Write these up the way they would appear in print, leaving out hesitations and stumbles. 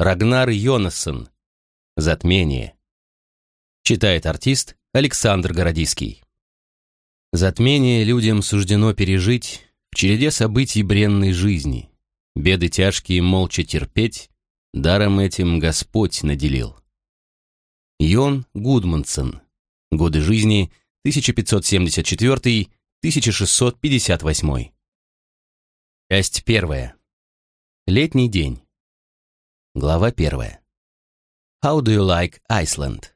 Рагнар Йонассон. Затмение. Читает артист Александр Городиский. Затмение людям суждено пережить в череде событий бренной жизни. Беды тяжкие молча терпеть, даром этим Господь наделил. Йон Гудмандсон. Годы жизни 1574-1658. Часть 1. Летний день. Глава 1. How do you like Iceland?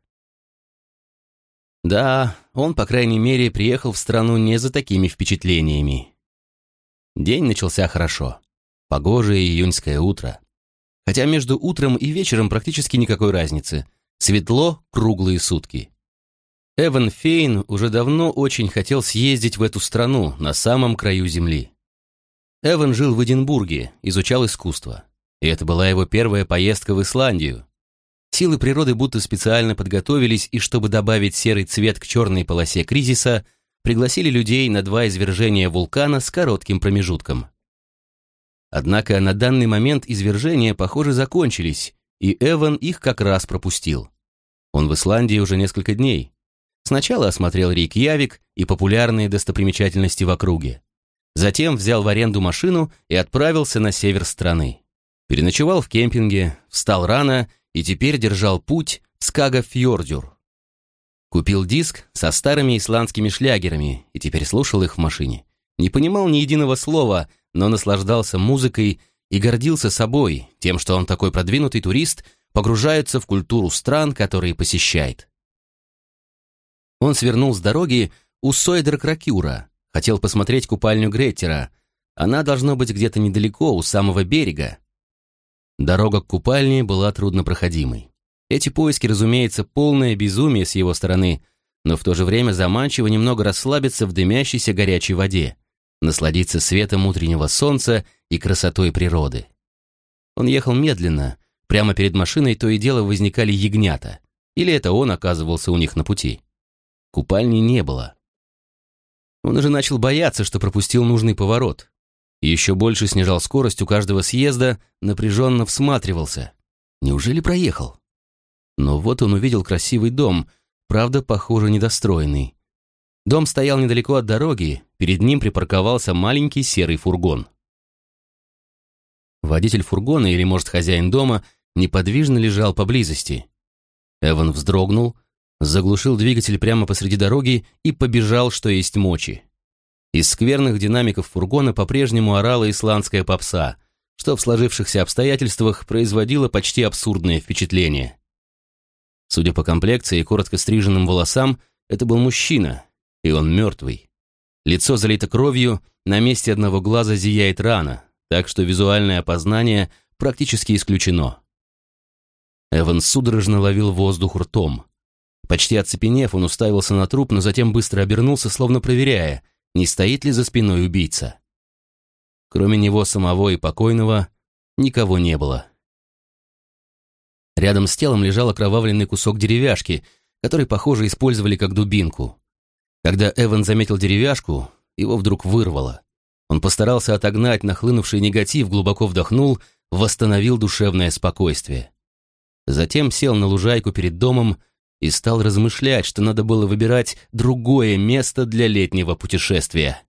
Да, он, по крайней мере, приехал в страну не за такими впечатлениями. День начался хорошо. Погожее июньское утро. Хотя между утром и вечером практически никакой разницы. Светло круглые сутки. Эван Фейн уже давно очень хотел съездить в эту страну, на самом краю земли. Эван жил в Эдинбурге, изучал искусство. И это была его первая поездка в Исландию. Силы природы будто специально подготовились, и чтобы добавить серый цвет к черной полосе кризиса, пригласили людей на 2 извержения вулкана с коротким промежутком. Однако на данный момент извержения, похоже, закончились, и Эван их как раз пропустил. Он в Исландии уже несколько дней. Сначала осмотрел Рейкьявик и популярные достопримечательности в округе. Затем взял в аренду машину и отправился на север страны. Переночевал в кемпинге, встал рано и теперь держал путь в Скагафьордюр. Купил диск со старыми исландскими шлягерами и теперь слушал их в машине. Не понимал ни единого слова, но наслаждался музыкой и гордился собой, тем, что он такой продвинутый турист, погружается в культуру стран, которые посещает. Он свернул с дороги у Сойдеркракюра, хотел посмотреть купальню Греттера. Она должна быть где-то недалеко, у самого берега. Дорога к купальне была труднопроходимой. Эти поиски, разумеется, полное безумие с его стороны, но в то же время заманчиво немного расслабиться в дымящейся горячей воде, насладиться светом утреннего солнца и красотой природы. Он ехал медленно, прямо перед машиной то и дело возникали ягнята, или это он оказывался у них на пути. Купальни не было. Он уже начал бояться, что пропустил нужный поворот. Еще больше снижал скорость у каждого съезда, напряженно всматривался. Неужели проехал? Но вот он увидел красивый дом, правда, похоже, недостроенный. Дом стоял недалеко от дороги, перед ним припарковался маленький серый фургон. Водитель фургона, или, может, хозяин дома, неподвижно лежал поблизости. Эван вздрогнул, заглушил двигатель прямо посреди дороги и побежал, что есть мочи. Из скверных динамиков фургона по-прежнему орала исландская попса, что в сложившихся обстоятельствах производило почти абсурдное впечатление. Судя по комплекции и коротко стриженным волосам, это был мужчина, и он мертвый. Лицо залито кровью, на месте одного глаза зияет рана, так что визуальное опознание практически исключено. Эван судорожно ловил воздух ртом. Почти оцепенев, он уставился на труп, но затем быстро обернулся, словно проверяя, не стоит ли за спиной убийца. Кроме него самого и покойного никого не было. Рядом с телом лежал окровавленный кусок деревяшки, который, похоже, использовали как дубинку. Когда Эван заметил деревяшку, его вдруг вырвало. Он постарался отогнать нахлынувший негатив, глубоко вдохнул, восстановил душевное спокойствие. Затем сел на лужайку перед домом и стал размышлять, что надо было выбирать другое место для летнего путешествия.